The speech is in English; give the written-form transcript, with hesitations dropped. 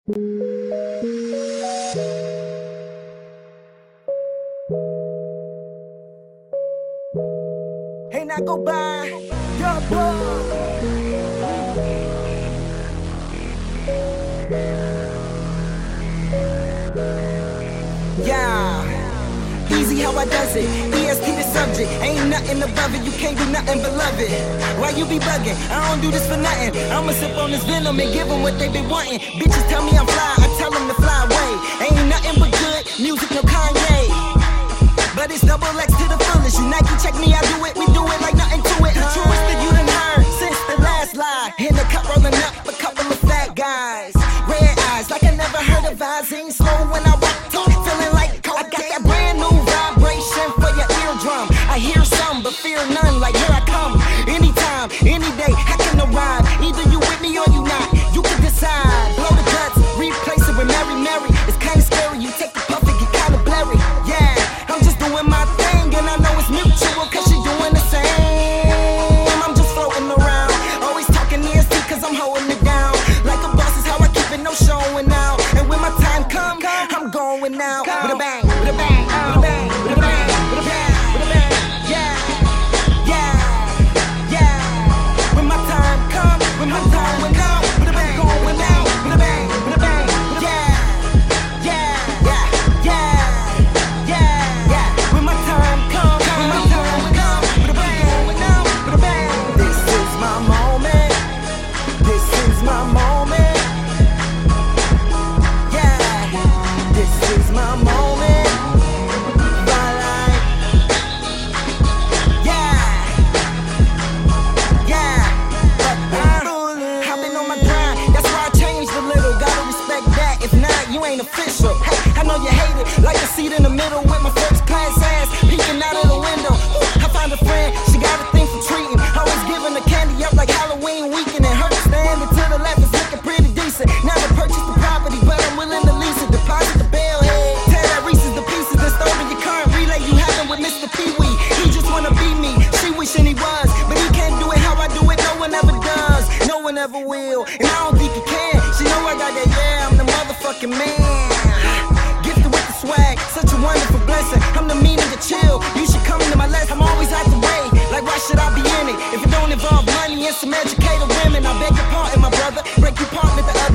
Hey, now go by your boy. Yeah, easy how I does it. EST the subject, ain't nothing above it. You can't do nothing but love it. Why you be bugging? I don't do this for nothing. I'ma sip on this venom and give them what they been wanting. Bitches tell me I'm fly, I tell them to fly away. Ain't nothing but good music, no Kanye. But it's double X to the fullest. You Nike check me, I do it. We do it like nothing to it. The truest that you done heard since the last lie. In the cup rolling up, a couple of fat guys. Red eyes, like I never heard of eyes. Ain't slow when I walk, talk, feeling like I got that brand new vibration for your eardrum. I hear some, but fear none. Like here I come, anytime, any day. I can arrive. Either you with me or you not. You can decide. Blow the guts, replace it with Mary Mary. It's kinda scary. You take the puff and get kinda blurry. Yeah. Doing my thing, and I know it's mutual, cause she doing the same. I'm just floating around, always talking EST, cause I'm holding it down. Like a boss is how I keep it, no showing out. And when my time comes, I'm going out. With a bang, with a bang, with a bang, with a bang, with a bang, with a bang. Yeah, yeah, yeah. When my time comes, when my time went out, with a bang, going out, with a bang, with a bang. Yeah, yeah, yeah, yeah. Official. Hey, I know you hate it. Like a seat in the middle with my first class ass peeking out of the window. I found a friend, she got a thing for treating. Always giving the candy up like Halloween weekend. And her standing to the left is looking pretty decent. Never purchased the property, but I'm willing to lease it. Deposit the bail head. Tear that Reese's the pieces and store in your current relay you having with Mr. Pee-wee. He just wanna be me. She wishing he was, but he can't do it how I do it. No one ever does. No one ever will. And I don't think he can. She know I got that, yeah, I'm the motherfucking man. Such a wonderful blessing. I'm the meaning of chill. You should come into my lesson. I'm always out the way. Like why should I be in it? If it don't involve money and some educated women, I beg your pardon, my brother. Break your part with the other.